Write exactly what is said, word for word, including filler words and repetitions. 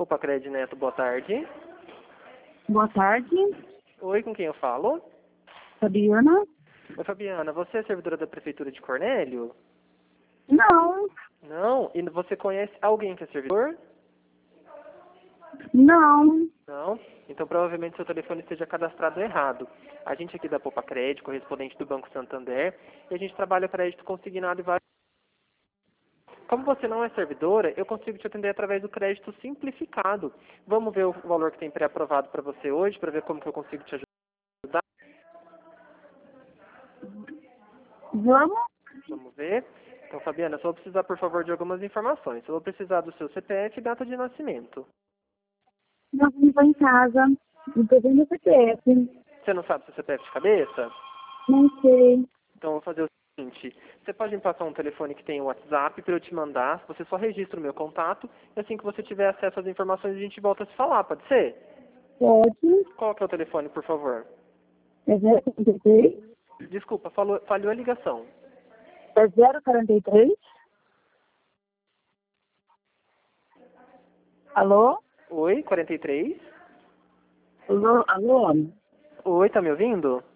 Popacred Neto, boa tarde. Boa tarde, Oi, com quem eu falo? Fabiana. Oi, Fabiana, você é servidora da Prefeitura de Cornélio? Não, Não? E você conhece alguém que é servidor? não. Não? Então provavelmente seu telefone esteja cadastrado errado. A gente aqui da Popacred, correspondente do Banco Santander, e a gente trabalha crédito consignado e vários. Como você não é servidora, eu consigo te atender através do crédito simplificado. Vamos ver o valor que tem pré-aprovado para você hoje, para ver como que eu consigo te ajudar? Vamos? Vamos ver. Então, Fabiana, só vou precisar, por favor, de algumas informações. Eu vou precisar do seu C P F e data de nascimento. Nós vamos em casa. Não tô vendo o C P F. Você não sabe seu C P F de cabeça? Não sei. Então, eu vou fazer o seguinte. Você pode me passar um telefone que tem o WhatsApp para eu te mandar. Você só registra o meu contato. E assim que você tiver acesso às informações, a gente volta a se falar. Pode ser? Pode. Qual que é o telefone, por favor? É zero quarenta e três. Desculpa, falou, falhou a ligação. É zero quarenta e três. Alô? Oi, quarenta e três. Alô? Alô? Oi, tá me ouvindo?